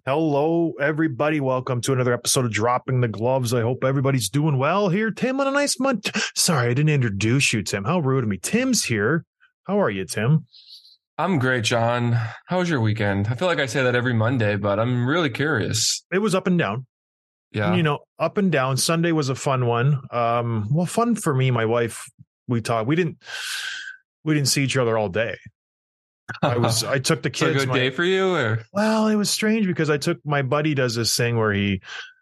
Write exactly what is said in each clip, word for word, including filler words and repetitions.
Hello, everybody. Welcome to another episode of Dropping the Gloves. I hope everybody's doing well here. Tim, on a nice month. Sorry, I didn't introduce you, Tim. How rude of me. Tim's here. How are you, Tim? I'm great, John. How was your weekend? I feel like I say that every Monday, but I'm really curious. It was up and down. Yeah. You know, up and down. Sunday was a fun one. Um, well, fun for me, my wife, we talked. We didn't we didn't see each other all day. I was I took the kids. So a good my, day for you, or well, it was strange because I took my buddy does this thing where he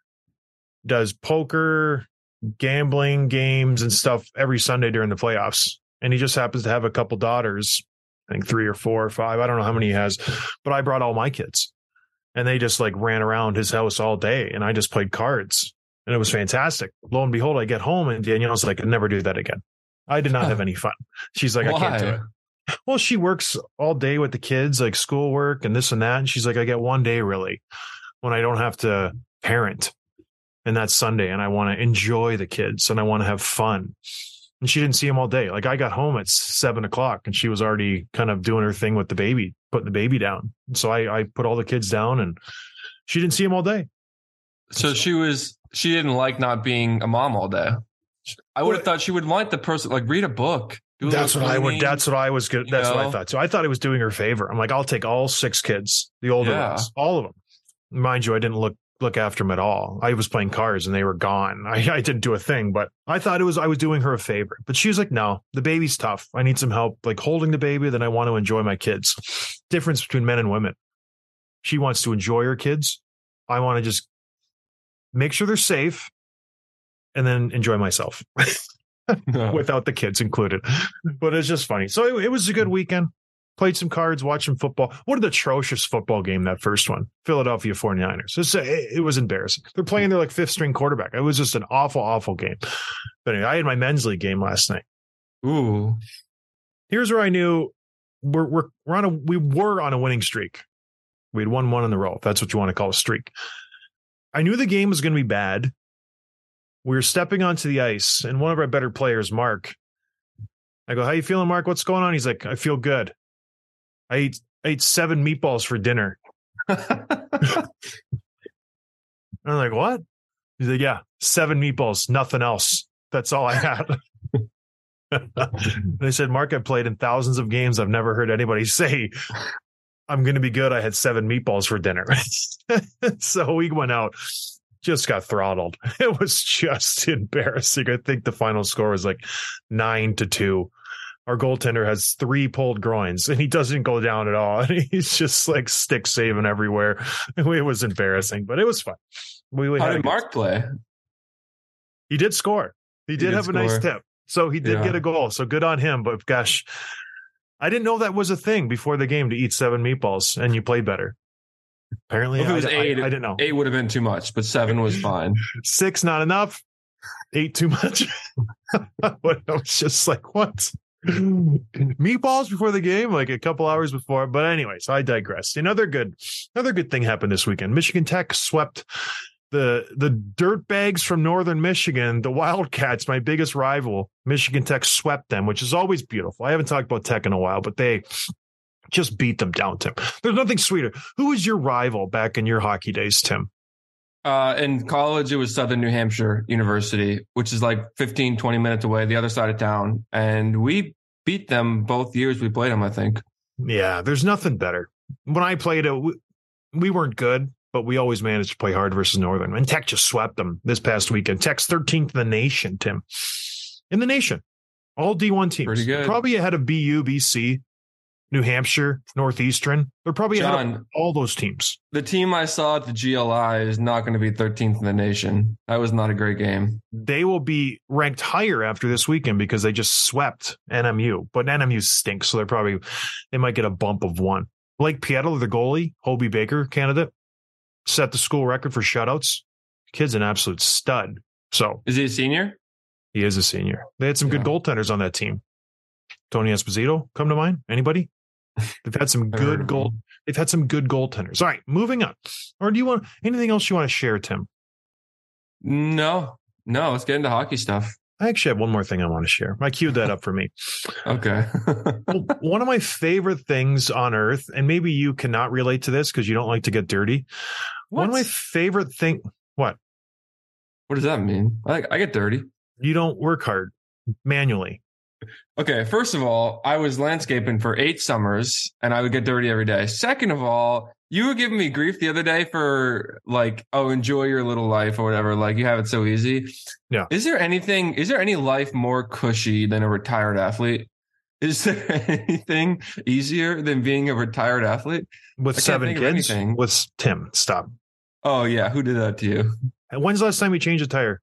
does poker, gambling games and stuff every Sunday during the playoffs. And he just happens to have a couple daughters, I think three or four or five. I don't know how many he has, but I brought all my kids and they just like ran around his house all day and I just played cards and it was fantastic. Lo and behold, I get home and Danielle's like, I'd never do that again. I did not have any fun. She's like, Why? I can't do it. Well, she works all day with the kids, like schoolwork and this and that. And she's like, I get one day really when I don't have to parent. And that's Sunday. And I want to enjoy the kids and I want to have fun. And she didn't see him all day. Like I got home at seven o'clock and she was already kind of doing her thing with the baby, putting the baby down. And so I, I put all the kids down and she didn't see him all day. So, so she was, she didn't like not being a mom all day. I would have thought she would want the person, like read a book. That's what I would. That's what I was good. That's know? what I thought. So I thought it was doing her a favor. I'm like, I'll take all six kids, the older yeah. ones, all of them. Mind you, I didn't look look after them at all. I was playing cards and they were gone. I, I didn't do a thing, but I thought it was I was doing her a favor. But she was like, no, the baby's tough. I need some help, like holding the baby. Then I want to enjoy my kids. Difference between men and women. She wants to enjoy her kids. I want to just make sure they're safe, and then enjoy myself. No. Without the kids included. But it's just funny. So it, it was a good weekend. Played some cards, watched some football. What an atrocious football game, that first one. Philadelphia forty-niners. It's, it, it was embarrassing. They're playing their like fifth string quarterback. It was just an awful, awful game. But anyway, I had my men's league game last night. Ooh. Here's where I knew we're we're, we're on a we were on a winning streak. We had won one in a row. If that's what you want to call a streak. I knew the game was going to be bad. We were stepping onto the ice, and one of our better players, Mark, I go, how you feeling, Mark? What's going on? He's like, I feel good. I ate, I ate seven meatballs for dinner. I'm like, what? He's like, yeah, seven meatballs, nothing else. That's all I had. They said, Mark, I've played in thousands of games. I've never heard anybody say, I'm going to be good. I had seven meatballs for dinner. So we went out. Just got throttled. It was just embarrassing. I think the final score was like nine to two. Our goaltender has three pulled groins and he doesn't go down at all. And he's just like stick saving everywhere. It was embarrassing, but it was fun. We, we How did Mark play? He did score. He did, he did have score. a nice tip. So he did yeah. get a goal. So good on him. But gosh, I didn't know that was a thing before the game to eat seven meatballs and you play better. Apparently, if it was I, eight, I, I didn't know. Eight would have been too much, but seven was fine. Six, not enough. Eight, too much. But I was just like, what? Meatballs before the game, like a couple hours before. But anyways, I digress. Another good, another good thing happened this weekend. Michigan Tech swept the the dirtbags from Northern Michigan, the Wildcats, my biggest rival. Michigan Tech swept them, which is always beautiful. I haven't talked about Tech in a while, but they just beat them down, Tim. There's nothing sweeter. Who was your rival back in your hockey days, Tim? Uh, in college, it was Southern New Hampshire University, which is like fifteen, twenty minutes away, the other side of town. And we beat them both years we played them, I think. Yeah, there's nothing better. When I played it, we, we weren't good, but we always managed to play hard versus Northern. And Tech just swept them this past weekend. Tech's thirteenth in the nation, Tim. In the nation. All D one teams. Pretty good. Probably ahead of B U, B C. New Hampshire, Northeastern. They're probably John, ahead of all those teams. The team I saw at the G L I is not going to be thirteenth in the nation. That was not a great game. They will be ranked higher after this weekend because they just swept N M U. But N M U stinks, so they're probably they might get a bump of one. Blake Piettel, the goalie, Hobie Baker candidate, set the school record for shutouts. Kid's an absolute stud. So is he a senior? He is a senior. They had some yeah. good goaltenders on that team. Tony Esposito, come to mind? Anybody? They've had some good goal. They've had some good goaltenders. All right, moving on. Or do you want anything else you want to share, Tim? No, no. Let's get into hockey stuff. I actually have one more thing I want to share. I queued that up for me. Okay. Well, one of my favorite things on earth, and maybe you cannot relate to this because you don't like to get dirty. What? One of my favorite thing. What? What does that mean? I, I get dirty. You don't work hard manually. Okay. First of all, I was landscaping for eight summers and I would get dirty every day. Second of all, you were giving me grief the other day for like, oh, enjoy your little life or whatever. Like you have it so easy. Yeah. Is there anything, is there any life more cushy than a retired athlete? Is there anything easier than being a retired athlete? With seven kids? With Tim, stop. Oh yeah. Who did that to you? When's the last time you changed a tire?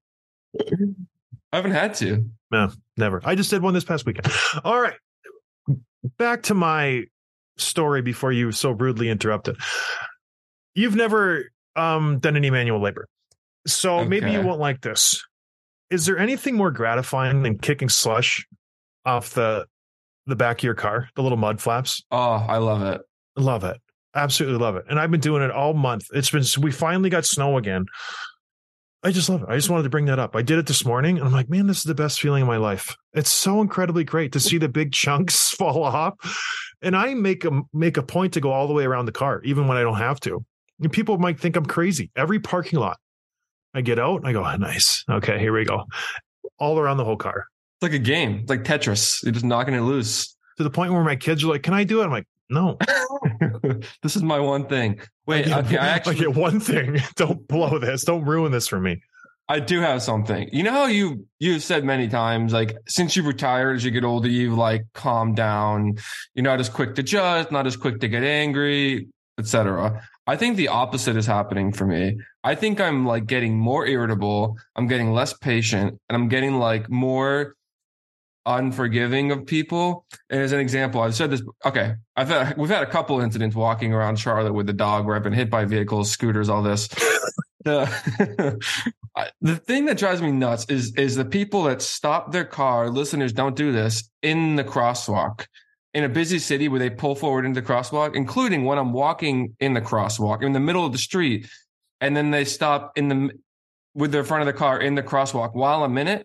I haven't had to. No, never. I just did one this past weekend. All right. Back to my story before you so rudely interrupted. You've never um, done any manual labor. So okay. Maybe you won't like this. Is there anything more gratifying than kicking slush off the the back of your car, the little mud flaps? Oh, I love it. Love it. Absolutely love it. And I've been doing it all month. It's been, we finally got snow again. I just love it. I just wanted to bring that up. I did it this morning and I'm like, man, this is the best feeling of my life. It's so incredibly great to see the big chunks fall off. And I make a, make a point to go all the way around the car, even when I don't have to. And people might think I'm crazy. Every parking lot I get out, I go, oh, nice. Okay, here we go. All around the whole car. It's like a game. It's like Tetris. You're just knocking it loose. To the point where my kids are like, can I do it? I'm like, no. This is my one thing. Wait, I get, okay, I actually I get one thing. Don't blow this. Don't ruin this for me. I do have something. You know how you you've said many times, like since you've retired, as you get older, you've like calmed down. You're not as quick to judge, not as quick to get angry, et cetera. I think the opposite is happening for me. I think I'm like getting more irritable. I'm getting less patient, and I'm getting like more unforgiving of people. And as an example, I've said this. Okay, I've had we've had a couple incidents walking around Charlotte with the dog where I've been hit by vehicles, scooters, all this. the the thing that drives me nuts is is the people that stop their car. Listeners, don't do this in the crosswalk in a busy city where they pull forward into the crosswalk, including when I'm walking in the crosswalk in the middle of the street, and then they stop in the with their front of the car in the crosswalk while I'm in it.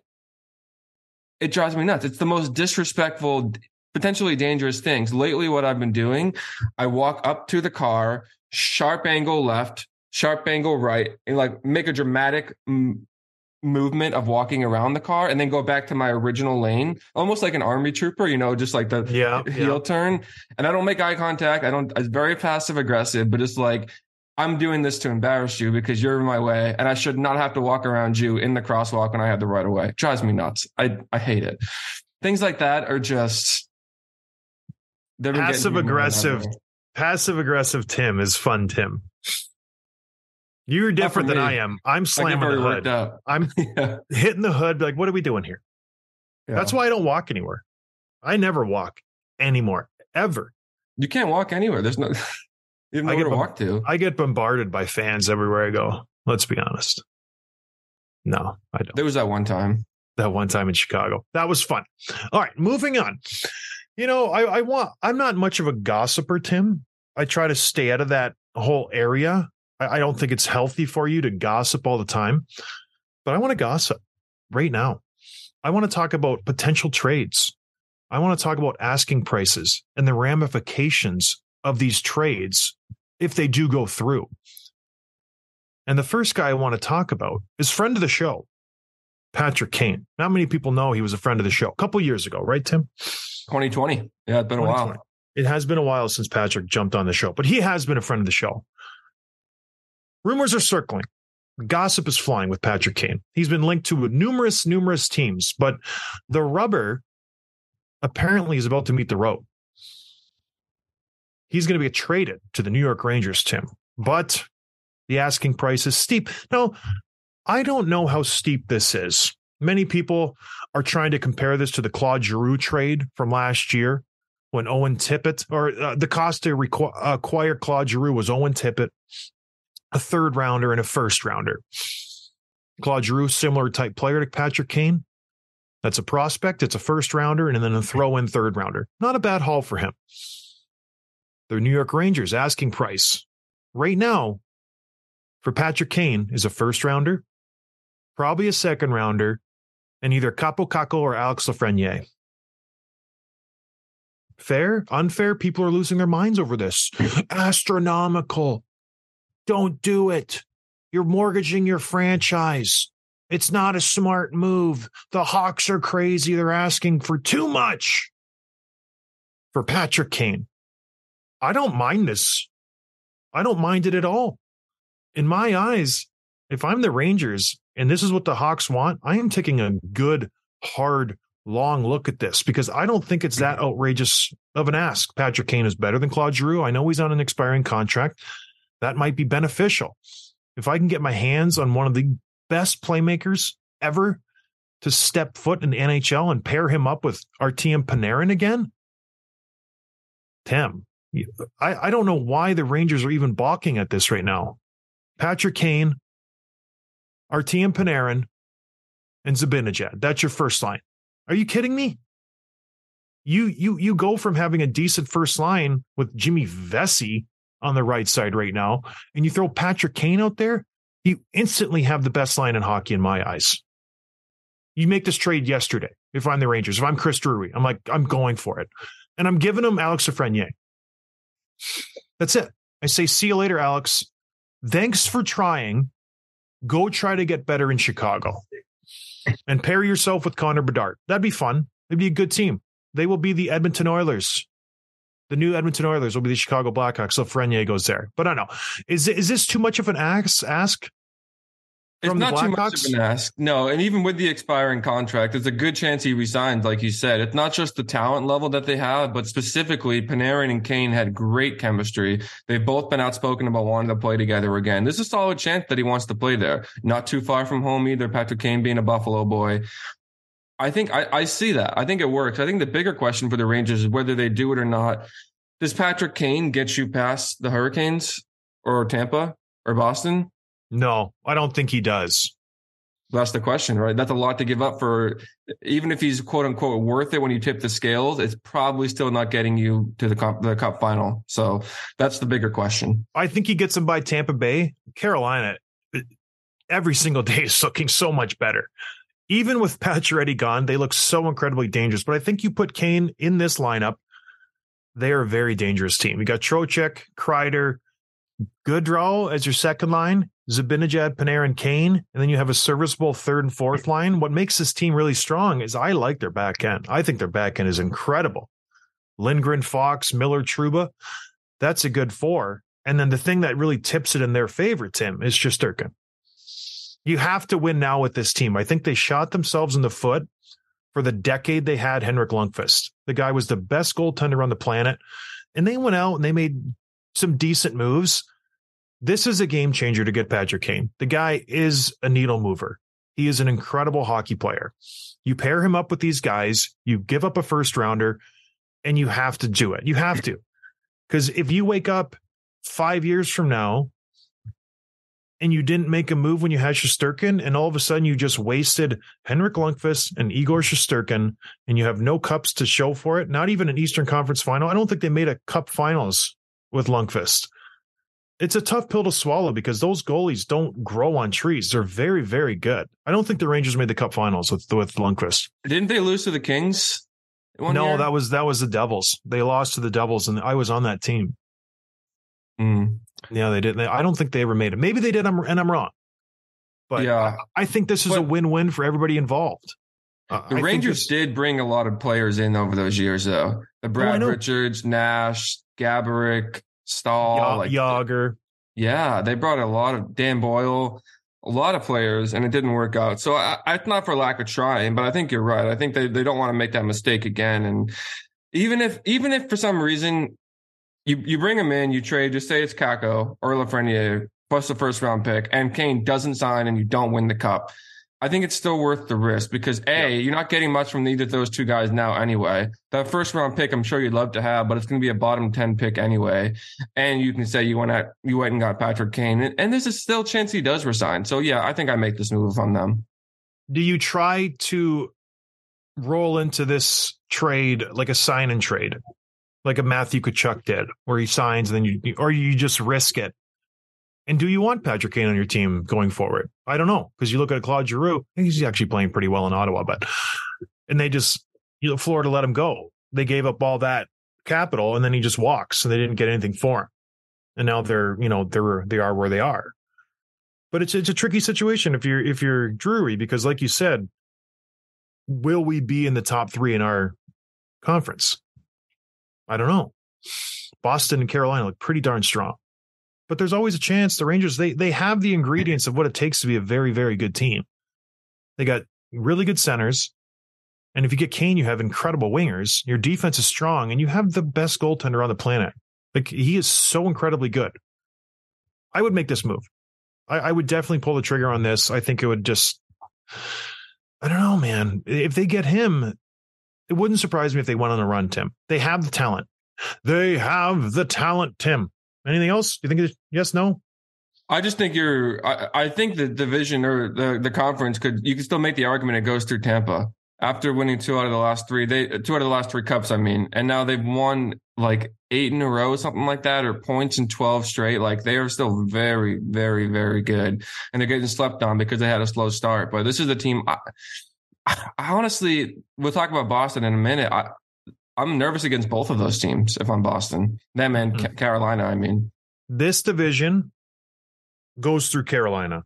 It drives me nuts. It's the most disrespectful, potentially dangerous things. Lately, what I've been doing, I walk up to the car, sharp angle left, sharp angle right, and like make a dramatic m- movement of walking around the car and then go back to my original lane, almost like an army trooper, you know, just like the yeah, heel yeah. turn. And I don't make eye contact. I don't, it's very passive aggressive, but it's like, I'm doing this to embarrass you because you're in my way and I should not have to walk around you in the crosswalk when I have the right of way. It drives me nuts. I, I hate it. Things like that are just passive aggressive. Passive aggressive Tim is fun, Tim. You're different than I am. I'm slamming the hood. I'm yeah. hitting the hood. Like, what are we doing here? Yeah. That's why I don't walk anywhere. I never walk anymore, ever. You can't walk anywhere. There's no... You have nowhere to walk to. I get bombarded by fans everywhere I go. Let's be honest. No, I don't. There was that one time. That one time in Chicago. That was fun. All right, moving on. You know, I, I want. I'm not much of a gossiper, Tim. I try to stay out of that whole area. I, I don't think it's healthy for you to gossip all the time. But I want to gossip right now. I want to talk about potential trades. I want to talk about asking prices and the ramifications of these trades if they do go through. And the first guy I want to talk about is friend of the show, Patrick Kane. Not many people know he was a friend of the show a couple years ago, right, Tim? twenty twenty. Yeah, it's been a while. It has been a while since Patrick jumped on the show, but he has been a friend of the show. Rumors are circling. Gossip is flying with Patrick Kane. He's been linked to numerous, numerous teams, but the rubber apparently is about to meet the road. He's going to be traded to the New York Rangers, Tim, but the asking price is steep. Now, I don't know how steep this is. Many people are trying to compare this to the Claude Giroux trade from last year when Owen Tippett, or uh, the cost to requ- acquire Claude Giroux was Owen Tippett, a third rounder and a first rounder. Claude Giroux, similar type player to Patrick Kane. That's a prospect. It's a first rounder and then a throw in third rounder. Not a bad haul for him. The New York Rangers asking price right now for Patrick Kane is a first rounder, probably a second rounder, and either Kaapo Kakko or Alex Lafreniere. Fair? Unfair? People are losing their minds over this. Astronomical. Don't do it. You're mortgaging your franchise. It's not a smart move. The Hawks are crazy. They're asking for too much for Patrick Kane. I don't mind this. I don't mind it at all. In my eyes, if I'm the Rangers and this is what the Hawks want, I am taking a good, hard, long look at this because I don't think it's that outrageous of an ask. Patrick Kane is better than Claude Giroux. I know he's on an expiring contract. That might be beneficial. If I can get my hands on one of the best playmakers ever to step foot in the N H L and pair him up with Artemi Panarin again, Tim, I, I don't know why the Rangers are even balking at this right now. Patrick Kane, Artemi Panarin, and Zibanejad. That's your first line. Are you kidding me? You you you go from having a decent first line with Jimmy Vesey on the right side right now, and you throw Patrick Kane out there, you instantly have the best line in hockey in my eyes. You make this trade yesterday. If I'm the Rangers, if I'm Chris Drury, I'm like, I'm going for it. And I'm giving him Alex Lafreniere. That's it. I say, see you later, Alex. Thanks for trying. Go try to get better in Chicago. And pair yourself with Connor Bedard. That'd be fun. It'd be a good team. They will be the Edmonton Oilers. The new Edmonton Oilers will be the Chicago Blackhawks. So Frenier goes there. But I don't know. Is is this too much of an ask? ask it's not too much of an ask. No, and even with the expiring contract, there's a good chance he resigns, like you said. It's not just the talent level that they have, but specifically Panarin and Kane had great chemistry. They've both been outspoken about wanting to play together again. There's a solid chance that he wants to play there. Not too far from home either, Patrick Kane being a Buffalo boy. I think I, I see that. I think it works. I think the bigger question for the Rangers is whether they do it or not. Does Patrick Kane get you past the Hurricanes or Tampa or Boston? No, I don't think he does. That's the question, right? That's a lot to give up for, even if he's quote unquote worth it when you tip the scales, it's probably still not getting you to the cup, the cup final. So that's the bigger question. I think he gets him by Tampa Bay. Carolina, every single day is looking so much better. Even with Pacioretty gone, they look so incredibly dangerous. But I think you put Kane in this lineup, they are a very dangerous team. You got Trocheck, Kreider, Goodrow as your second line, Zibanejad, Panarin, Kane, and then you have a serviceable third and fourth line. What makes this team really strong is I like their back end. I think their back end is incredible. Lindgren, Fox, Miller, Trouba. That's a good four. And then the thing that really tips it in their favor, Tim, is Shesterkin. You have to win now with this team. I think they shot themselves in the foot for the decade they had Henrik Lundqvist. The guy was the best goaltender on the planet. And they went out and they made some decent moves. This is a game changer to get Patrick Kane. The guy is a needle mover. He is an incredible hockey player. You pair him up with these guys, you give up a first rounder, and you have to do it. You have to. Because if you wake up five years from now and you didn't make a move when you had Shesterkin, and all of a sudden you just wasted Henrik Lundqvist and Igor Shesterkin, and you have no cups to show for it, not even an Eastern Conference final. I don't think they made a cup finals with Lundqvist. It's a tough pill to swallow because those goalies don't grow on trees. They're very, very good. I don't think the Rangers made the cup finals with, with Lundqvist. Didn't they lose to the Kings? No, year? that was that was the Devils. They lost to the Devils, and I was on that team. Mm. Yeah, they did. They, I don't think they ever made it. Maybe they did, and I'm wrong. But yeah. I, I think this is but, a win-win for everybody involved. Uh, the I Rangers did bring a lot of players in over those years, though. The Brad oh, Richards, Nash, Gaborik, Stahl, y- like Yager. Yeah, they brought a lot of Dan Boyle, a lot of players, and it didn't work out. So I, I, it's not for lack of trying, but I think you're right. I think they, they don't want to make that mistake again. And even if even if for some reason you you bring him in, you trade, just say it's Kakko or Lafreniere plus the first round pick, and Kane doesn't sign and you don't win the cup, I think it's still worth the risk because A, yeah. you're not getting much from either of those two guys now anyway. That first round pick, I'm sure you'd love to have, but it's going to be a bottom ten pick anyway. And you can say you went at you went and got Patrick Kane, and, and there's a still chance he does resign. So yeah, I think I make this move on them. Do you try to roll into this trade like a sign and trade, like a Matthew Tkachuk did, where he signs and then you, or you just risk it And do you want Patrick Kane on your team going forward? I don't know, because you look at Claude Giroux, I think he's actually playing pretty well in Ottawa, but and they just, you know, Florida let him go. They gave up all that capital, and then he just walks, and they didn't get anything for him. And now they're, you know, they're they are where they are. But it's it's a tricky situation if you're if you're Drury, because like you said, will we be in the top three in our conference? I don't know. Boston and Carolina look pretty darn strong. But there's always a chance. The Rangers, they they have the ingredients of what it takes to be a very, very good team. They got really good centers. And if you get Kane, you have incredible wingers. Your defense is strong, and you have the best goaltender on the planet. Like, he is so incredibly good. I would make this move. I, I would definitely pull the trigger on this. I think it would just, I don't know, man. If they get him, it wouldn't surprise me if they went on a run, Tim. They have the talent. They have the talent, Tim. Anything else? Do you think it's yes, no? I just think you're, I, I think the division or the, the conference could, you can still make the argument it goes through Tampa after winning two out of the last three, they, two out of the last three cups, I mean, and now they've won like eight in a row, something like that, or points in twelve straight. Like, they are still very, very, very good. And they're getting slept on because they had a slow start. But this is the team. I, I honestly, we'll talk about Boston in a minute. I, I'm nervous against both of those teams if I'm Boston. Them and mm. Carolina, I mean. This division goes through Carolina.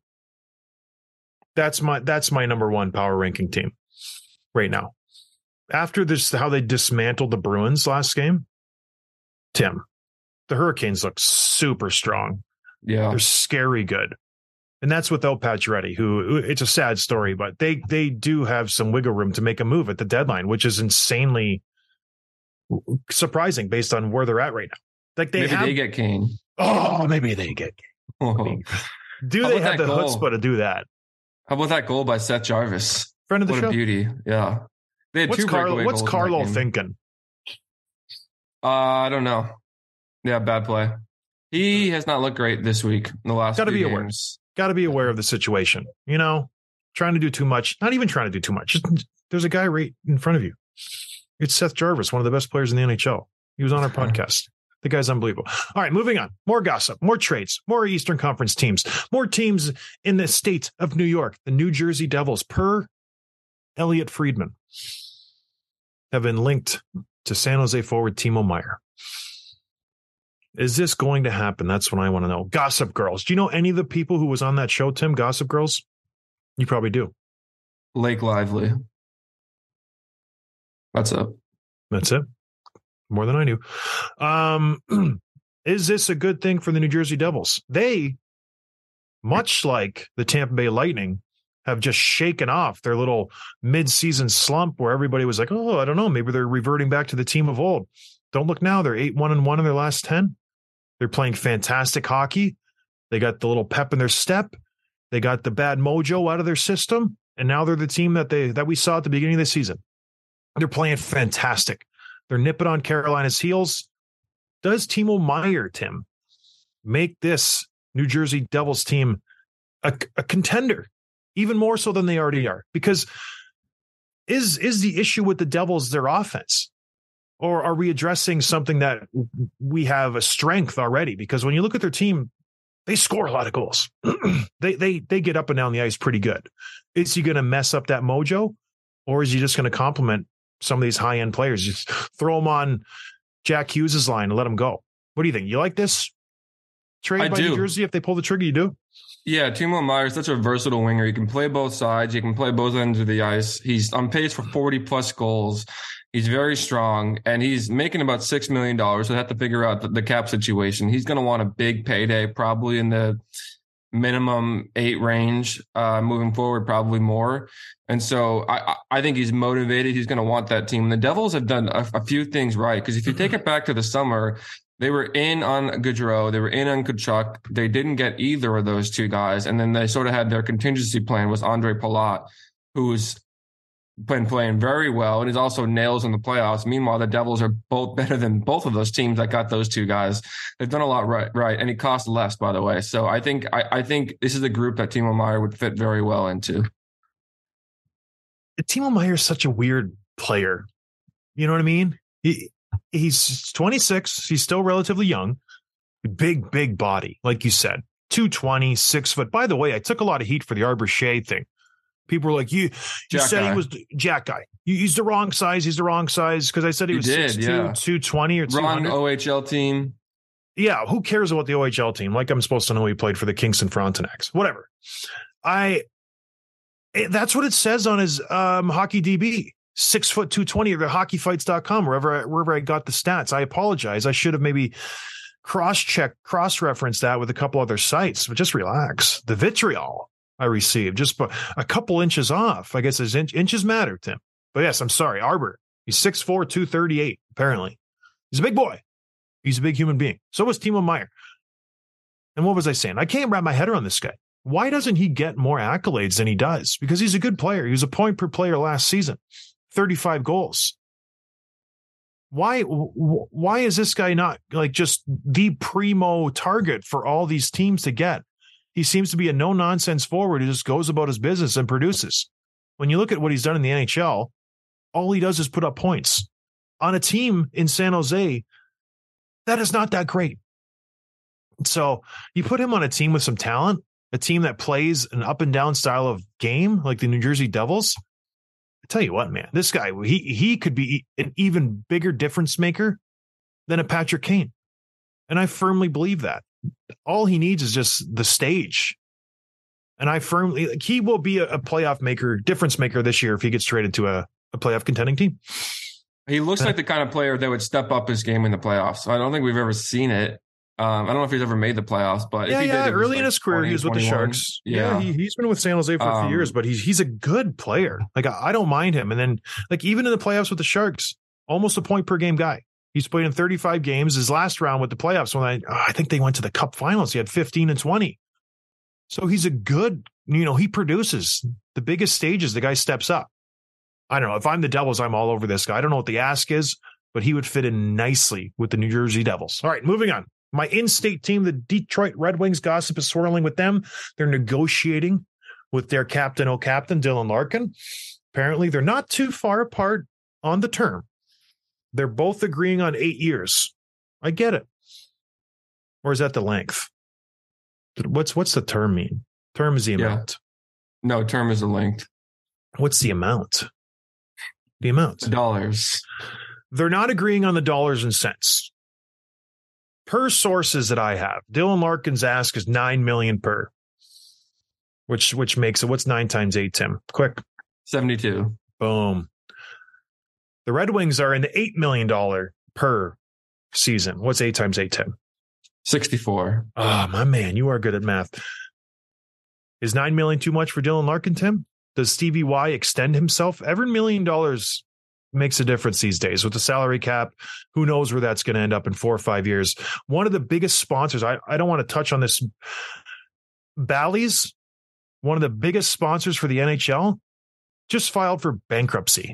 That's my that's my number one power ranking team right now. After this, how they dismantled the Bruins last game, Tim, the Hurricanes look super strong. Yeah. They're scary good. And that's without Pacioretty, who, it's a sad story, but they they do have some wiggle room to make a move at the deadline, which is insanely surprising based on where they're at right now. Like, they maybe have, they get Kane. Oh, maybe they get Kane. Oh. Do they have the goal? chutzpah to do that? How about that goal by Seth Jarvis? Friend of the what show. What a beauty. Yeah. They had what's two Carlo, what's goals Carlo thinking? Uh, I don't know. Yeah, bad play. He has not looked great this week in the last Gotta few be games. Aware. Got to be aware of the situation. You know, trying to do too much. Not even trying to do too much. Just, there's a guy right in front of you. It's Seth Jarvis, one of the best players in the N H L. He was on our podcast. The guy's unbelievable. All right, moving on. More gossip, more trades, more Eastern Conference teams, more teams in the state of New York. The New Jersey Devils, per Elliot Friedman, have been linked to San Jose forward Timo Meier. Is this going to happen? That's what I want to know. Gossip Girls. Do you know any of the people who was on that show, Tim? Gossip Girls? You probably do. Blake Lively. That's it. That's it. More than I knew. Um, is this a good thing for the New Jersey Devils? They, much like the Tampa Bay Lightning, have just shaken off their little mid-season slump where everybody was like, oh, I don't know, maybe they're reverting back to the team of old. Don't look now. They're eight one and one in their last ten. They're playing fantastic hockey. They got the little pep in their step. They got the bad mojo out of their system. And now they're the team that they that we saw at the beginning of the season. They're playing fantastic. They're nipping on Carolina's heels. Does Timo Meier, Tim, make this New Jersey Devils team a, a contender, even more so than they already are? Because is is the issue with the Devils their offense? Or are we addressing something that we have a strength already? Because when you look at their team, they score a lot of goals. they they they get up and down the ice pretty good. Is he going to mess up that mojo, or is he just going to complement some of these high end players? Just throw them on Jack Hughes's line and let them go. What do you think? You like this trade I by do. New Jersey if they pull the trigger? You do. Yeah, Timo Meier is such a versatile winger. He can play both sides. He can play both ends of the ice. He's on pace for forty plus goals. He's very strong, and he's making about six million dollars. So they have to figure out the, the cap situation. He's going to want a big payday, probably in the minimum eight range, uh, moving forward, probably more. And so I, I think he's motivated. He's going to want that team. The Devils have done a, a few things right, because if you take it back to the summer, they were in on Gaudreau. They were in on Tkachuk. They didn't get either of those two guys. And then they sort of had their contingency plan with Andre Palat, who's been playing very well and is also nails in the playoffs. Meanwhile, the Devils are both better than both of those teams that got those two guys. They've done a lot right, right, and he costs less, by the way. So I think I, I think this is a group that Timo Meier would fit very well into. Timo Meier is such a weird player. You know what I mean? He he's twenty-six. He's still relatively young. Big, big body, like you said. two twenty, six foot. By the way, I took a lot of heat for the Arbor Shea thing. People were like, you, you said guy. he was Jack guy. He's the wrong size. He's the wrong size. Because I said he, he was did, six two, yeah. two twenty or two hundred. Wrong O H L team. Yeah, who cares about the O H L team? Like I'm supposed to know he played for the Kingston Frontenacs. Whatever. I. It, that's what it says on his um, hockey D B. Six foot two twenty or the hockey fights dot com, wherever I, wherever I got the stats. I apologize. I should have maybe cross-check, cross-reference that with a couple other sites, but just relax. The vitriol I received, just a couple inches off. I guess his inch, inches matter, Tim. But yes, I'm sorry. Arbor, he's six four, two thirty-eight, apparently. He's a big boy. He's a big human being. So was Timo Meier. And what was I saying? I can't wrap my head around this guy. Why doesn't he get more accolades than he does? Because he's a good player. He was a point per player last season, thirty-five goals. Why, why is this guy not like just the primo target for all these teams to get? He seems to be a no-nonsense forward who just goes about his business and produces. When you look at what he's done in the N H L, all he does is put up points. On a team in San Jose, that is not that great. So you put him on a team with some talent, a team that plays an up-and-down style of game like the New Jersey Devils. Tell you what, man, this guy, he he could be an even bigger difference maker than a Patrick Kane. And I firmly believe that. All he needs is just the stage. And I firmly, like, he will be a, a playoff maker, difference maker this year if he gets traded to a, a playoff contending team. He looks like the kind of player that would step up his game in the playoffs. So I don't think we've ever seen it. Um, I don't know if he's ever made the playoffs, but yeah, if he yeah. did, early like in his career, he was with the Sharks. Yeah, yeah he, he's been with San Jose for a few um, years, but he's he's a good player. Like I, I don't mind him. And then, like even in the playoffs with the Sharks, almost a point per game guy. He's played in thirty-five games. His last round with the playoffs, when I oh, I think they went to the Cup Finals, he had fifteen and twenty. So he's a good, you know, he produces the biggest stages. The guy steps up. I don't know if I'm the Devils, I'm all over this guy. I don't know what the ask is, but he would fit in nicely with the New Jersey Devils. All right, moving on. My in-state team, the Detroit Red Wings, gossip is swirling with them. They're negotiating with their captain, oh captain, Dylan Larkin. Apparently, they're not too far apart on the term. They're both agreeing on eight years. I get it. Or is that the length? What's what's the term mean? Term is the amount. Yeah. No, term is the length. What's the amount? The amount. The dollars. They're not agreeing on the dollars and cents. Per sources that I have, Dylan Larkin's ask is nine million per, which which makes it what's nine times eight, Tim? Quick, seventy-two. Boom. The Red Wings are in the eight million dollar per season. What's eight times eight, Tim? Sixty-four. Oh, my man, you are good at math. Is nine million too much for Dylan Larkin, Tim? Does Stevie Y extend himself? Every million dollars makes a difference these days with the salary cap. Who knows where that's going to end up in four or five years? One of the biggest sponsors, I, I don't want to touch on this. Bally's, one of the biggest sponsors for the N H L, just filed for bankruptcy.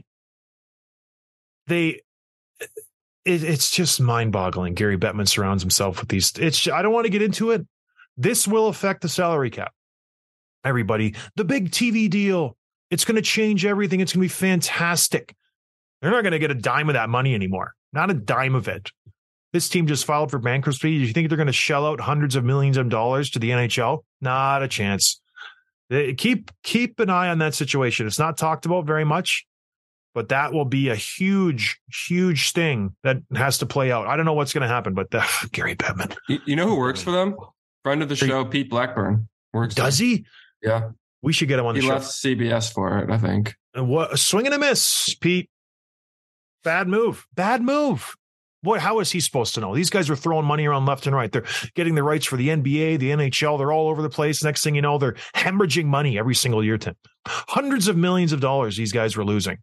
They, it, it's just mind boggling. Gary Bettman surrounds himself with these. It's, I don't want to get into it. This will affect the salary cap. Everybody, the big T V deal. It's going to change everything. It's going to be fantastic. They're not going to get a dime of that money anymore. Not a dime of it. This team just filed for bankruptcy. Do you think they're going to shell out hundreds of millions of dollars to the N H L? Not a chance. They keep keep an eye on that situation. It's not talked about very much, but that will be a huge, huge sting that has to play out. I don't know what's going to happen, but the, Gary Bettman. You, you know who works for them? Friend of the show, Pete Blackburn. Works. Does there. he? Yeah. We should get him on the he show. He left C B S for it, I think. And what a swing and a miss, Pete. Bad move. Bad move. Boy, how is he supposed to know? These guys are throwing money around left and right. They're getting the rights for the N B A, the N H L. They're all over the place. Next thing you know, they're hemorrhaging money every single year, Tim. Hundreds of millions of dollars these guys were losing.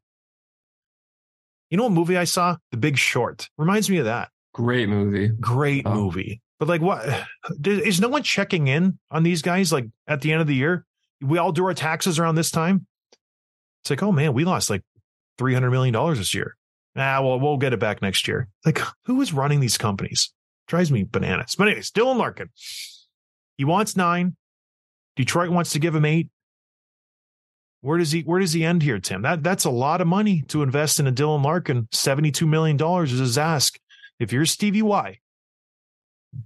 You know what movie I saw? The Big Short. Reminds me of that. Great movie. Great oh. movie. But like what? Is no one checking in on these guys like at the end of the year? We all do our taxes around this time. It's like, oh man, we lost like three hundred million dollars this year. Ah, well, we'll get it back next year. Like, who is running these companies? Drives me bananas. But anyways, Dylan Larkin. He wants nine. Detroit wants to give him eight. Where does he where does he end here, Tim? That that's a lot of money to invest in a Dylan Larkin. seventy-two million dollars is his ask. If you're Stevie Y,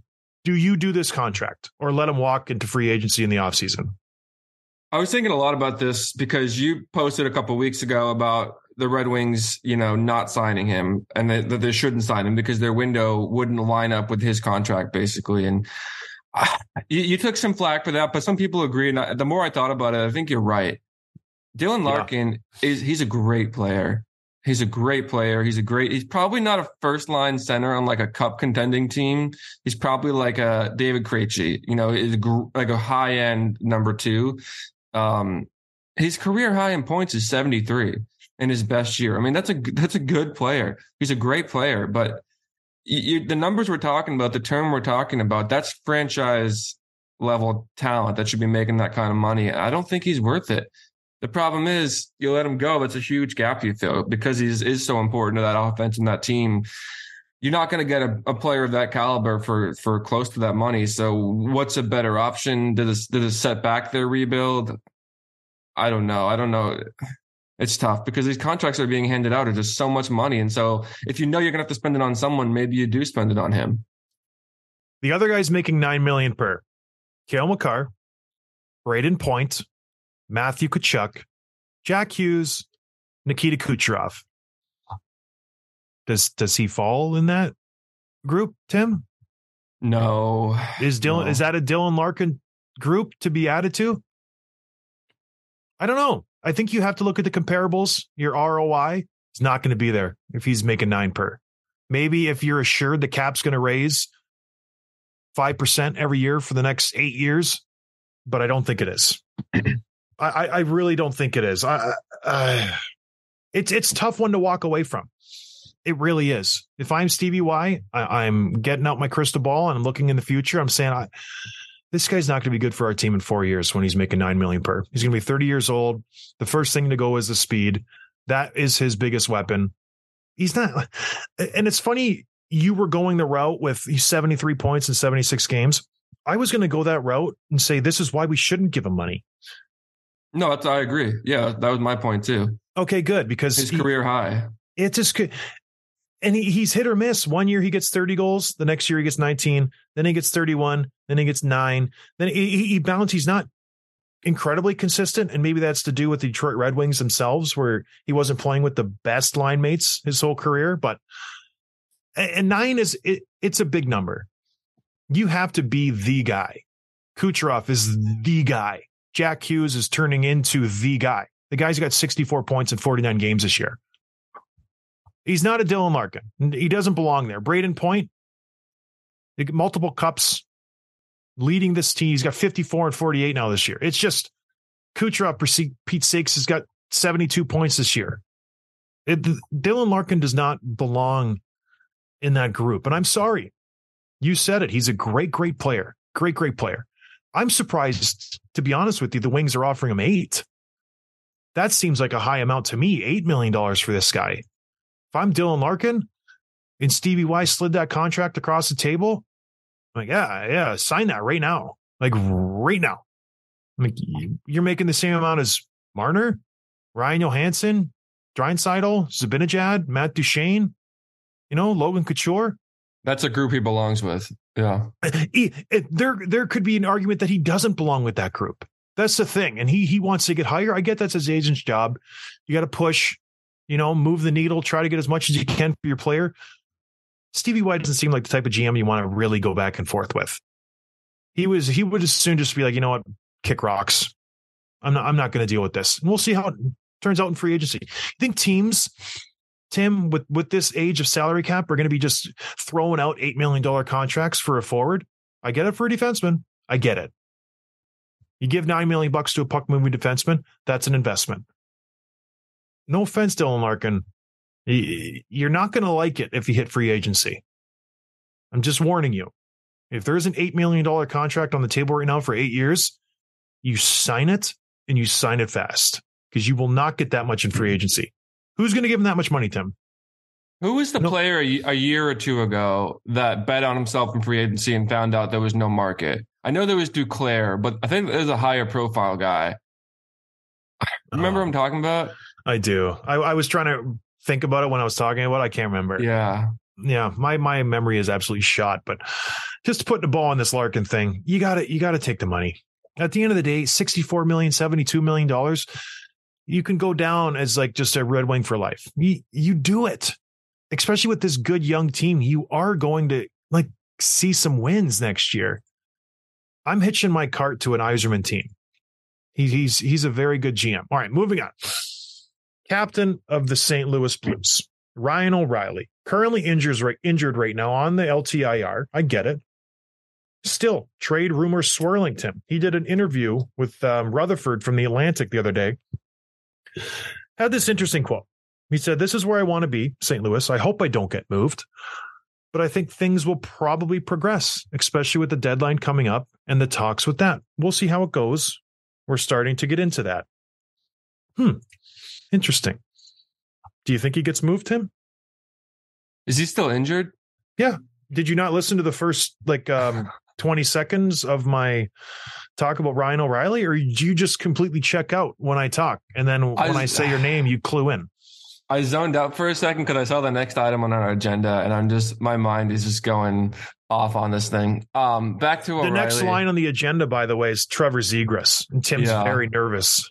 Do you do this contract or let him walk into free agency in the offseason? I was thinking a lot about this because you posted a couple of weeks ago about the Red Wings, you know, not signing him and that, that they shouldn't sign him because their window wouldn't line up with his contract, basically. And uh, you, you took some flack for that, but some people agree. And I, the more I thought about it, I think you're right. Dylan Larkin yeah. is he's a great player. He's a great player. He's a great, he's probably not a first line center on like a cup contending team. He's probably like a David Krejci, you know, is like a high end number two. Um, his career high in points is seventy-three in his best year. I mean, that's a, that's a good player. He's a great player, but you, you, the numbers we're talking about, the term we're talking about, that's franchise level talent that should be making that kind of money. I don't think he's worth it. The problem is you let him go. That's a huge gap you fill because he is so important to that offense and that team. You're not going to get a, a player of that caliber for, for close to that money. So what's a better option? Did it, did it set back their rebuild? I don't know. I don't know. It's tough because these contracts that are being handed out are just so much money. And so if you know you're going to have to spend it on someone, maybe you do spend it on him. The other guy's making nine million dollars per. Cale Makar, Braden Point, Matthew Tkachuk, Jack Hughes, Nikita Kucherov. Does does he fall in that group, Tim? No. Is Dylan no. is that a Dylan Larkin group to be added to? I don't know. I think you have to look at the comparables. Your R O I is not going to be there if he's making nine per. Maybe if you're assured the cap's going to raise five percent every year for the next eight years, but I don't think it is. I, I really don't think it is. I, I, it's it's a tough one to walk away from. It really is. If I'm Stevie Y, I, I'm getting out my crystal ball and I'm looking in the future. I'm saying, I, this guy's not going to be good for our team in four years when he's making nine million per. He's going to be thirty years old. The first thing to go is the speed. That is his biggest weapon. He's not. And it's funny. You were going the route with seventy-three points in seventy-six games. I was going to go that route and say, this is why we shouldn't give him money. No, that's, I agree. Yeah, that was my point too. Okay, good. Because his he, career high. It's just good. And he, he's hit or miss. One year he gets thirty goals. The next year he gets nineteen. Then he gets thirty-one. Then he gets nine. Then he, he, he bounces. He's not incredibly consistent. And maybe that's to do with the Detroit Red Wings themselves, where he wasn't playing with the best line mates his whole career. But and nine is it, it's a big number. You have to be the guy. Kucherov is the guy. Jack Hughes is turning into the guy. The guy's got sixty-four points in forty-nine games this year. He's not a Dylan Larkin. He doesn't belong there. Braden Point, multiple cups, leading this team. He's got fifty-four and forty-eight now this year. It's just Kucherov, for Pete's sakes, has got seventy-two points this year. It, Dylan Larkin does not belong in that group. And I'm sorry. You said it. He's a great, great player. Great, great player. I'm surprised, to be honest with you, the Wings are offering him eight. That seems like a high amount to me, eight million dollars for this guy. If I'm Dylan Larkin and Stevie Y slid that contract across the table, I'm like, yeah, yeah, sign that right now. Like right now. I'm like, you're making the same amount as Marner, Ryan Johansson, Draisaitl, Zibanejad, Matt Duchene, you know, Logan Couture. That's a group he belongs with. Yeah. He, it, there, there could be an argument that he doesn't belong with that group. That's the thing. And he, he wants to get higher. I get that's his agent's job. You got to push, you know, move the needle, try to get as much as you can for your player. Stevie Y doesn't seem like the type of G M you want to really go back and forth with. He was, he would as soon just be like, you know what, kick rocks. I'm not, I'm not going to deal with this. And we'll see how it turns out in free agency. You think teams, Tim, with, with this age of salary cap, are going to be just throwing out eight million dollars contracts for a forward? I get it for a defenseman. I get it. You give nine million bucks to a puck moving defenseman, that's an investment. No offense, Dylan Larkin. You're not going to like it if you hit free agency. I'm just warning you. If there's an eight million dollars contract on the table right now for eight years, you sign it and you sign it fast because you will not get that much in free agency. Who's going to give him that much money, Tim? Who was the no. player a, a year or two ago that bet on himself in free agency and found out there was no market? I know there was Duclair, but I think there's a higher profile guy. Remember oh, what I'm talking about? I do. I, I was trying to think about it when I was talking about it. I can't remember. Yeah. yeah, my my memory is absolutely shot. But just putting a ball on this Larkin thing, you gotta you gotta take the money. At the end of the day, sixty-four million, seventy-two million dollars, you can go down as like just a Red Wing for life. You you do it, especially with this good young team. You are going to like see some wins next year. I'm hitching my cart to an Yzerman team. He, he's he's a very good G M. All right, moving on. Captain of the Saint Louis Blues, Ryan O'Reilly, currently injured right, injured right now on the L T I R. I get it. Still, trade rumors swirling him. He did an interview with um, Rutherford from The Atlantic the other day. Had this interesting quote. He said, "This is where I want to be, Saint Louis. I hope I don't get moved. But I think things will probably progress, especially with the deadline coming up and the talks with that. We'll see how it goes. We're starting to get into that." Hmm. Interesting. Do you think he gets moved, Tim? Is he still injured? Yeah. Did you not listen to the first like um, twenty seconds of my talk about Ryan O'Reilly, or did you just completely check out when I talk? And then when I, I say your name, you clue in. I zoned out for a second because I saw the next item on our agenda, and I'm just my mind is just going off on this thing. Um, back to O'Reilly. The next line on the agenda, by the way, is Trevor Zegras, and Tim's yeah. very nervous.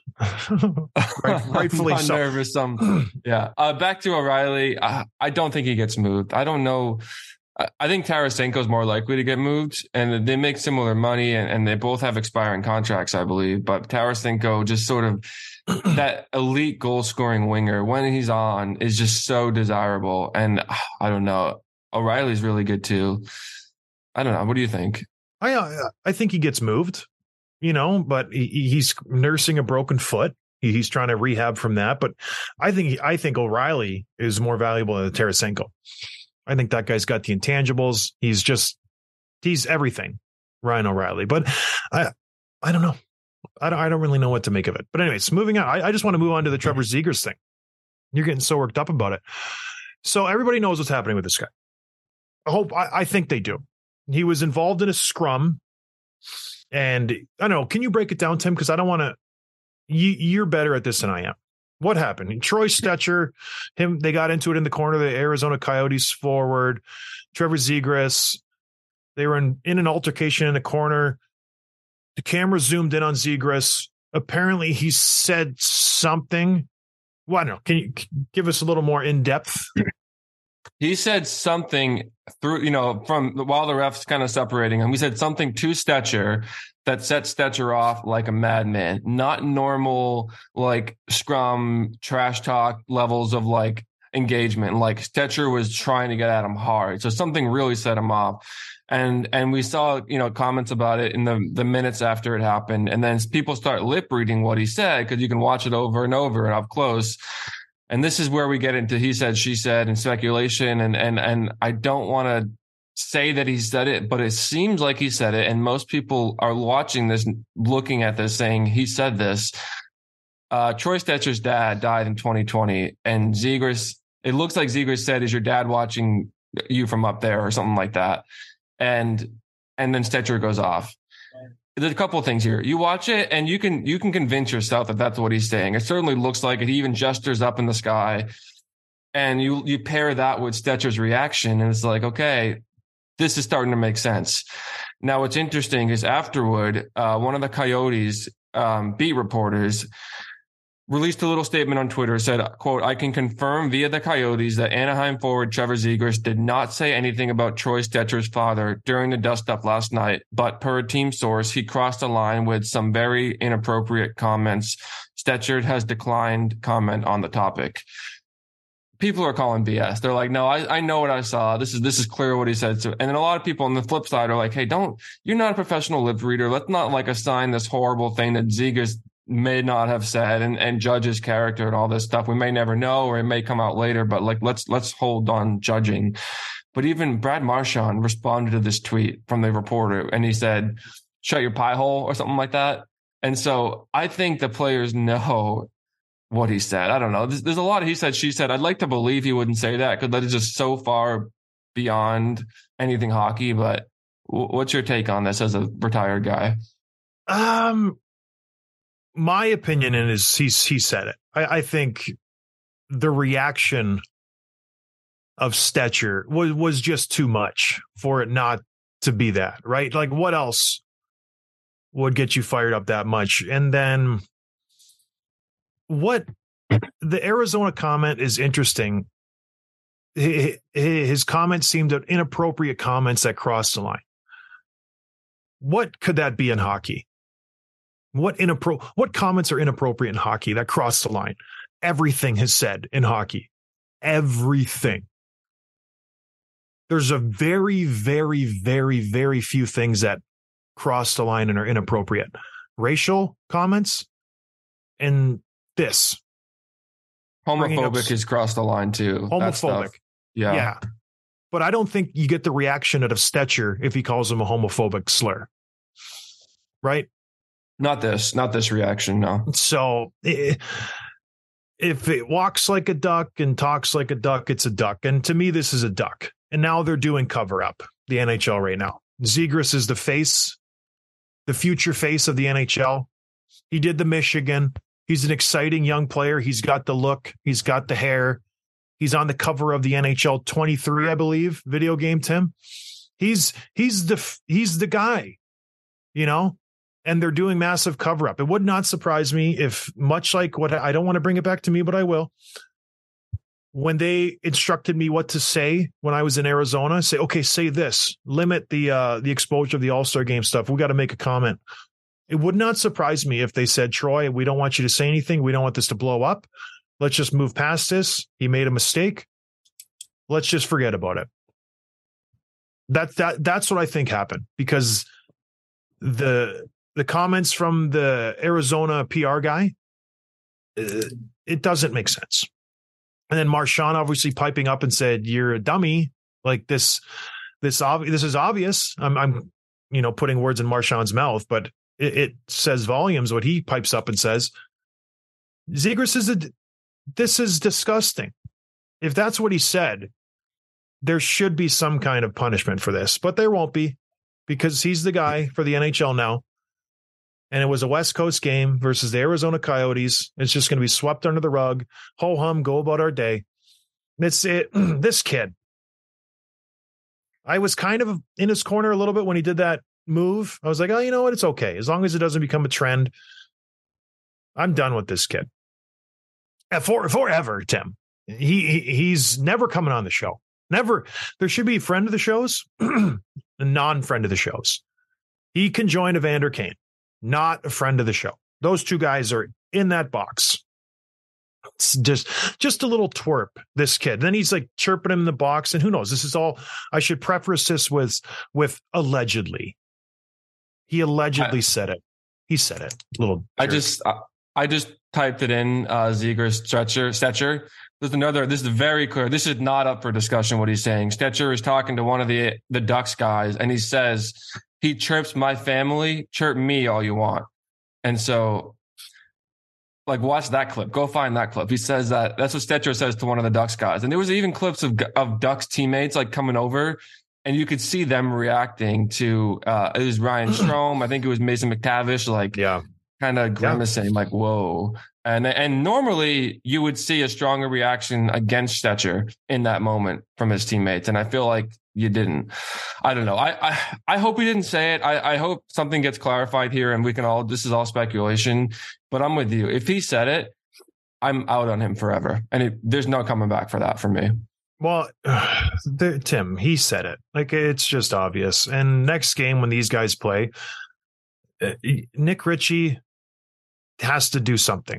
right, rightfully so. Nervous. Um, yeah. Uh, back to O'Reilly. I, I don't think he gets moved. I don't know. I, I think Tarasenko is more likely to get moved, and they make similar money, and, and they both have expiring contracts, I believe. But Tarasenko just sort of. That elite goal scoring winger when he's on is just so desirable. And I don't know. O'Reilly's really good too. I don't know. What do you think? I uh, I think he gets moved, you know, but he, he's nursing a broken foot. He, he's trying to rehab from that. But I think he, I think O'Reilly is more valuable than Tarasenko. I think that guy's got the intangibles. He's just he's everything, Ryan O'Reilly. But I I don't know. I don't, I don't really know what to make of it. But anyways, moving on. I, I just want to move on to the Trevor Zegras thing. You're getting so worked up about it. So everybody knows what's happening with this guy. I hope, I, I think they do. He was involved in a scrum. And I don't know, can you break it down, Tim? Because I don't want to, you, you're better at this than I am. What happened? Troy Stecher, him, they got into it in the corner of the Arizona Coyotes forward. Trevor Zegras, they were in, in an altercation in the corner. The camera zoomed in on Zegras. Apparently, he said something. Well, I don't know. Can you give us a little more in depth? He said something through, you know, from while the refs kind of separating him. He said something to Stecher that set Stecher off like a madman. Not normal, like scrum trash talk levels of like engagement. Like Stecher was trying to get at him hard. So something really set him off. And and we saw, you know, comments about it in the, the minutes after it happened. And then people start lip reading what he said because you can watch it over and over and up close. And this is where we get into he said, she said, and speculation. And and and I don't want to say that he said it, but it seems like he said it. And most people are watching this, looking at this, saying he said this. Uh, Troy Stecher's dad died in twenty twenty, and Zegras. It looks like Zegras said, "Is your dad watching you from up there?" or something like that. And and then Stecher goes off. There's a couple of things here. You watch it and you can you can convince yourself that that's what he's saying. It certainly looks like it. He even gestures up in the sky. And you you pair that with Stecher's reaction, and it's like, okay, this is starting to make sense. Now, what's interesting is afterward, uh, one of the Coyotes um, beat reporters released a little statement on Twitter, said, quote, "I can confirm via the Coyotes that Anaheim forward Trevor Zegras did not say anything about Troy Stecher's father during the dust-up last night, but per a team source, he crossed a line with some very inappropriate comments. Stecher has declined comment on the topic." People are calling B S. They're like, no, I, I know what I saw. This is this is clear what he said. So, and then a lot of people on the flip side are like, hey, don't, you're not a professional lip reader. Let's not like assign this horrible thing that Zegras may not have said and, and judge his character and all this stuff. We may never know, or it may come out later, but like, let's, let's hold on judging. But even Brad Marchand responded to this tweet from the reporter, and he said, "Shut your pie hole," or something like that. And so I think the players know what he said. I don't know. There's, there's a lot of he said, she said. I'd like to believe he wouldn't say that because that is just so far beyond anything hockey. But w- what's your take on this as a retired guy? Um, My opinion is he, he said it. I, I think the reaction of Stecher was, was just too much for it not to be that, right? Like, what else would get you fired up that much? And then what the Arizona comment is interesting. His comments seemed inappropriate comments that crossed the line. What could that be in hockey? What inappro- What comments are inappropriate in hockey that cross the line? Everything is said in hockey. Everything. There's a very, very, very, very few things that cross the line and are inappropriate. Racial comments and this. Homophobic has crossed the line too. Homophobic. Yeah. Yeah. But I don't think you get the reaction out of Stecher if he calls him a homophobic slur. Right? Not this. Not this reaction, no. So if it walks like a duck and talks like a duck, it's a duck. And to me, this is a duck. And now they're doing cover up, the N H L right now. Zegras is the face, the future face of the N H L. He did the Michigan. He's an exciting young player. He's got the look. He's got the hair. He's on the cover of the N H L twenty-three, I believe, video game, Tim. He's he's the he's the guy, you know, and they're doing massive cover up. It would not surprise me if, much like what I don't want to bring it back to me, but I will. When they instructed me what to say when I was in Arizona, say, okay, say this, limit the uh, the exposure of the All-Star game stuff. We got to make a comment. It would not surprise me if they said, Troy, we don't want you to say anything. We don't want this to blow up. Let's just move past this. He made a mistake. Let's just forget about it. That that that's what I think happened, because the the comments from the Arizona P R guy, it doesn't make sense. And then Marchand obviously piping up and said, "You're a dummy." Like this, this obvious. This is obvious. I'm, I'm, you know, putting words in Marchand's mouth, but it, it says volumes what he pipes up and says. Zegras is a. This is disgusting. If that's what he said, there should be some kind of punishment for this, but there won't be, because he's the guy for the N H L now. And it was a West Coast game versus the Arizona Coyotes. It's just going to be swept under the rug. Ho hum, go about our day. It's it. This kid. I was kind of in his corner a little bit when he did that move. I was like, oh, you know what? It's okay. As long as it doesn't become a trend. I'm done with this kid. For, forever, Tim. He, he He's never coming on the show. Never. There should be a friend of the shows, a non-friend of the shows. He can join Evander Kane. Not a friend of the show. Those two guys are in that box. It's just, just a little twerp, this kid. Then he's like chirping him in the box. And who knows? This is all, I should preface this with, with allegedly. He allegedly I, said it. He said it. Little. Jerk. I just, I, I just typed it in, uh, Zegras, Stecher, Stecher. There's another, this is very clear. This is not up for discussion, what he's saying. Stecher is talking to one of the, the Ducks guys, and he says, he chirps my family, chirp me all you want. And so, like, watch that clip. Go find that clip. He says that. That's what Stecher says to one of the Ducks guys. And there was even clips of of Ducks teammates, like, coming over, and you could see them reacting to, uh, it was Ryan Strome. I think it was Mason McTavish, like, yeah, kind of grimacing, yeah. like, whoa. And and normally you would see a stronger reaction against Stecher in that moment from his teammates. And I feel like you didn't. I don't know. I, I, I hope he didn't say it. I, I hope something gets clarified here, and we can all, this is all speculation, but I'm with you. If he said it, I'm out on him forever. And it, there's no coming back for that for me. Well, uh, the, Tim, he said it. Like, it's just obvious. And next game when these guys play, uh, Nick Ritchie has to do something.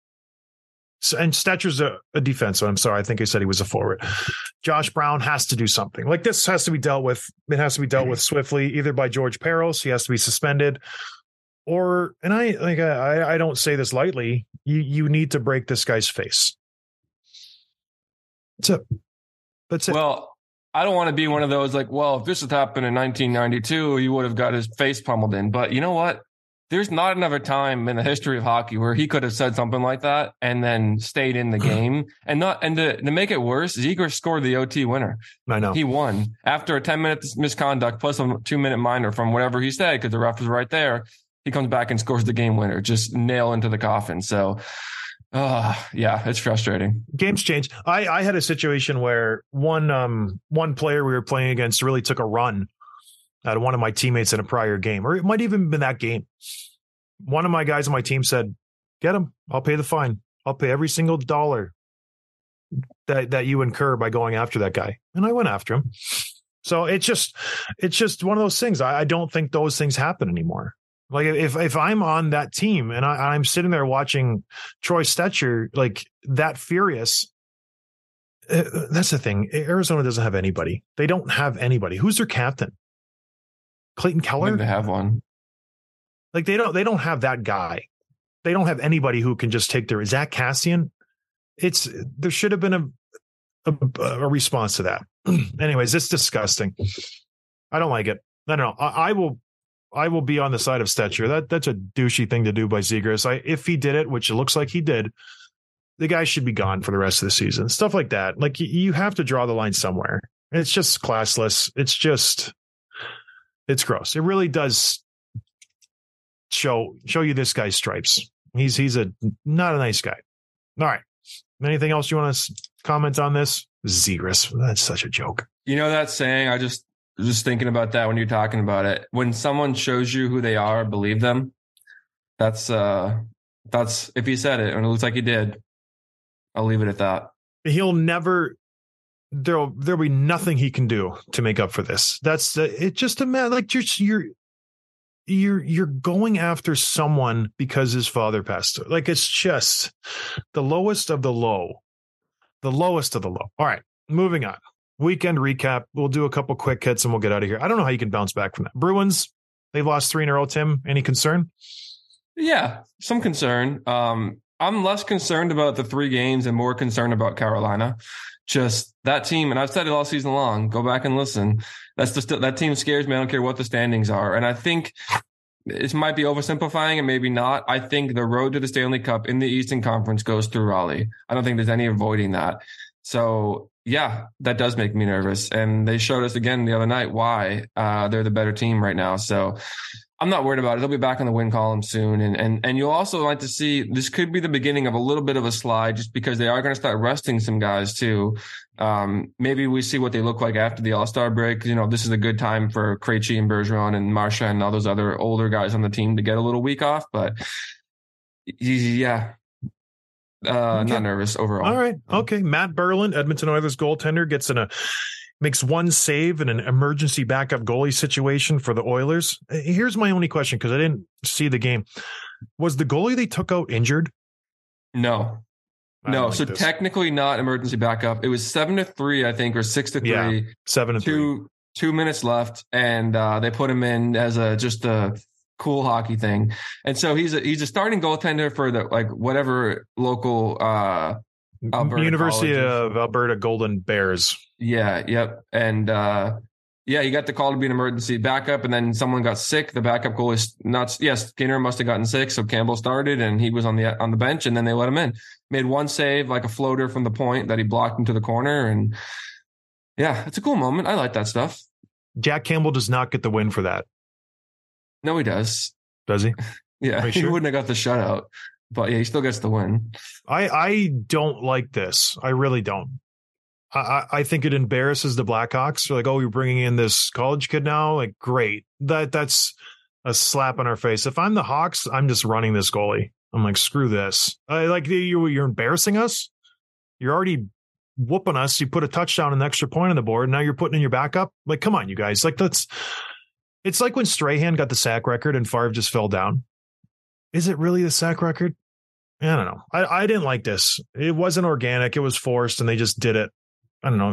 So, and Stetcher's a, a defenseman. I'm sorry. I think I said he was a forward. Josh Brown has to do something. Like, this has to be dealt with. It has to be dealt with swiftly, either by George Parros. He has to be suspended, or, and I like, I, I don't say this lightly. You, you need to break this guy's face. That's it. That's it. Well, I don't want to be one of those like, well, if this had happened in nineteen ninety-two, you would have got his face pummeled in. But you know what? There's not another time in the history of hockey where he could have said something like that and then stayed in the game. And not and to, to make it worse, Zegras scored the O T winner. I know. He won after a ten minute misconduct plus a two minute minor from whatever he said, because the ref was right there. He comes back and scores the game winner, just nail into the coffin. So Uh, yeah, it's frustrating. Games change. I, I had a situation where one um one player we were playing against really took a run at one of my teammates in a prior game, or it might even have been that game. One of my guys on my team said, "Get him. I'll pay the fine. I'll pay every single dollar that that you incur by going after that guy." And I went after him. So it's just it's just one of those things. I, I don't think those things happen anymore. Like if if I'm on that team and I, I'm sitting there watching Troy Stecher like that furious, uh, that's the thing. Arizona doesn't have anybody. They don't have anybody. Who's their captain? Clayton Keller? I think they have one. Like they don't they don't have that guy. They don't have anybody who can just take their Zach Cassian. It's there should have been a a, a response to that. Anyways, it's disgusting. I don't like it. I don't know. I, I will. I will be on the side of Stecher. That that's a douchey thing to do by Zegras. I, if he did it, which it looks like he did, the guy should be gone for the rest of the season. Stuff like that. Like you, you have to draw the line somewhere. It's just classless. It's just, it's gross. It really does show show you this guy's stripes. He's he's a not a nice guy. All right. Anything else you want to comment on this? Zegras. That's such a joke. You know that saying? I just. Just thinking about that when you're talking about it. When someone shows you who they are, believe them. That's uh, that's if he said it and it looks like he did. I'll leave it at that. He'll never. There'll there'll be nothing he can do to make up for this. That's uh, it. Just a man like you're you're you're you're going after someone because his father passed. Like it's just the lowest of the low, the lowest of the low. All right, moving on. Weekend recap. We'll do a couple quick hits and we'll get out of here. I don't know how you can bounce back from that. Bruins, they've lost three in a row. Tim, any concern? Yeah, some concern. Um, I'm less concerned about the three games and more concerned about Carolina. Just that team, and I've said it all season long. Go back and listen. That's just that team scares me. I don't care what the standings are. And I think it might be oversimplifying and maybe not. I think the road to the Stanley Cup in the Eastern Conference goes through Raleigh. I don't think there's any avoiding that. So, yeah, that does make me nervous. And they showed us again the other night why uh, they're the better team right now. So I'm not worried about it. They'll be back on the win column soon. And and and you'll also like to see this could be the beginning of a little bit of a slide just because they are going to start resting some guys too. Um, maybe we see what they look like after the All-Star break. You know, this is a good time for Krejci and Bergeron and Marchand and all those other older guys on the team to get a little week off. But yeah. Uh, okay. Not nervous overall. All right. Okay. Matt Berlin, Edmonton Oilers goaltender, gets in a makes one save in an emergency backup goalie situation for the Oilers. Here's my only question because I didn't see the game. Was the goalie they took out injured? No. No. Like so this. Technically not emergency backup. It was seven to three, I think, or six to three. Yeah, seven to two, three. Two minutes left, and uh, they put him in as a just a cool hockey thing. And so he's a he's a starting goaltender for the like whatever local uh Alberta University of Alberta Golden Bears. Yeah, yep. And uh yeah, he got the call to be an emergency backup, and then someone got sick. The backup goalie not yes, Skinner must have gotten sick, so Campbell started and he was on the on the bench, and then they let him in. Made one save, like a floater from the point that he blocked into the corner, and yeah, it's a cool moment. I like that stuff. Jack Campbell does not get the win for that. No, he does. Does he? Yeah, he sure? wouldn't have got the shutout, but yeah, he still gets the win. I, I don't like this. I really don't. I, I think it embarrasses the Blackhawks. They're like, oh, you're bringing in this college kid now? Like, great. That That's a slap on our face. If I'm the Hawks, I'm just running this goalie. I'm like, screw this. I, like, you, you're embarrassing us. You're already whooping us. You put a touchdown and an extra point on the board. Now you're putting in your backup. Like, come on, you guys. Like, that's... It's like when Strahan got the sack record and Favre just fell down. Is it really the sack record? I don't know. I, I didn't like this. It wasn't organic. It was forced, and they just did it. I don't know.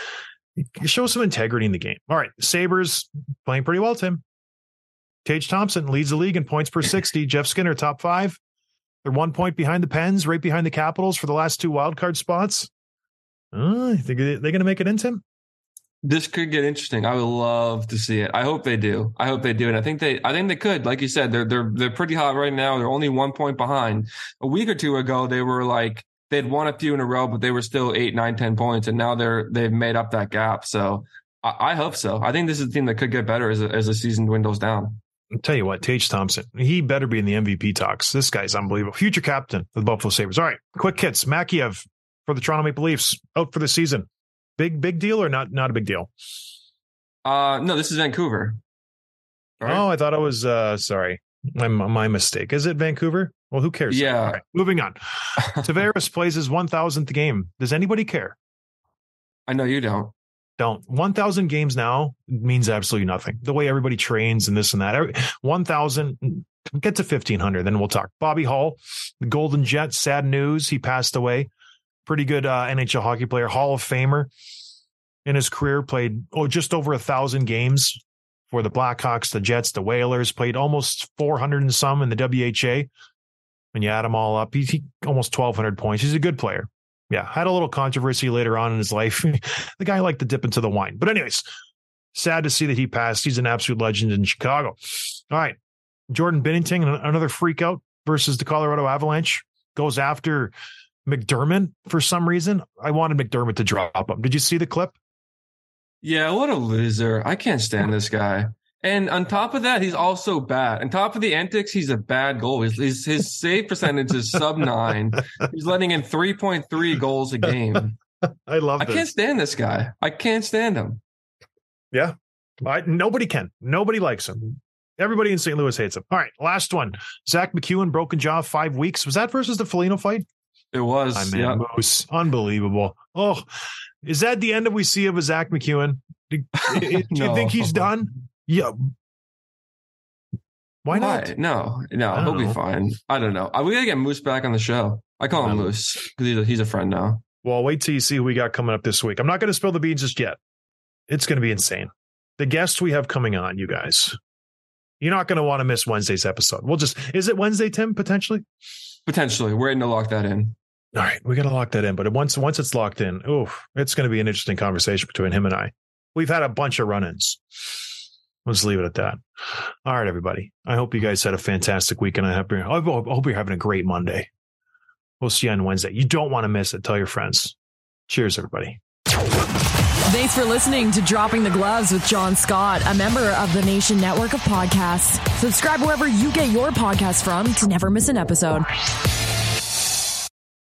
Show some integrity in the game. All right. Sabres playing pretty well, Tim. Tage Thompson leads the league in points per sixty. Jeff Skinner, top five. They're one point behind the Pens, right behind the Capitals for the last two wildcard spots. Uh, you think they're going to make it in, Tim? This could get interesting. I would love to see it. I hope they do. I hope they do. And I think they, I think they could. Like you said, they're, they're, they're pretty hot right now. They're only one point behind. A week or two ago, they were like, they'd won a few in a row, but they were still eight, nine, ten points. And now they're, they've made up that gap. So I, I hope so. I think this is a team that could get better as, a, as the season dwindles down. I'll tell you what, Tage Thompson, he better be in the M V P talks. This guy's unbelievable. Future captain of the Buffalo Sabres. All right, quick hits. Makiev for the Toronto Maple Leafs, out for the season. Big, big deal or not? Not a big deal? Uh, no, this is Vancouver. Right? Oh, I thought it was, uh, sorry, my, my mistake. Is it Vancouver? Well, who cares? Yeah. All right, moving on. Tavares plays his one thousandth game. Does anybody care? I know you don't. Don't. one thousand games now means absolutely nothing. The way everybody trains and this and that. one thousand, get to fifteen hundred, then we'll talk. Bobby Hull, the Golden Jet, sad news. He passed away. Pretty good uh, N H L hockey player, Hall of Famer in his career. Played oh, just over a thousand games for the Blackhawks, the Jets, the Whalers. Played almost four hundred and some in the W H A. When you add them all up, he, he almost twelve hundred points. He's a good player. Yeah, had a little controversy later on in his life. The guy liked to dip into the wine. But anyways, sad to see that he passed. He's an absolute legend in Chicago. All right, Jordan Binnington, another freak out versus the Colorado Avalanche, goes after McDermott for some reason. I wanted McDermott to drop him. Did you see the clip? Yeah, what a loser. I can't stand this guy. And on top of that, he's also bad. On top of the antics, he's a bad goalie. His, his save percentage is sub nine. He's letting in three point three goals a game. I love I this. can't stand this guy. I can't stand him. Yeah. I, nobody can. Nobody likes him. Everybody in Saint Louis hates him. All right. Last one. Zach McEwen, broken jaw, five weeks. Was that versus the Foligno fight? It was. I mean, yeah. Moose. Unbelievable. Oh, is that the end of we see of a Zach McEwen? Do, do you no. think he's done? Yeah. Why not? Why? No, no, he'll know. be fine. I don't know. We got to get Moose back on the show. I call him Moose because he's a, he's a friend now. Well, wait till you see who we got coming up this week. I'm not going to spill the beans just yet. It's going to be insane. The guests we have coming on, you guys. You're not going to want to miss Wednesday's episode. We'll just, is it Wednesday, Tim, potentially? Potentially. We're going to lock that in. All right. We got to lock that in. But once, once it's locked in, oh, it's going to be an interesting conversation between him and I. We've had a bunch of run-ins. Let's leave it at that. All right, everybody. I hope you guys had a fantastic weekend. I hope you're, I hope you're having a great Monday. We'll see you on Wednesday. You don't want to miss it. Tell your friends. Cheers, everybody. Thanks for listening to Dropping the Gloves with John Scott, a member of the Nation Network of Podcasts. Subscribe wherever you get your podcasts from to never miss an episode.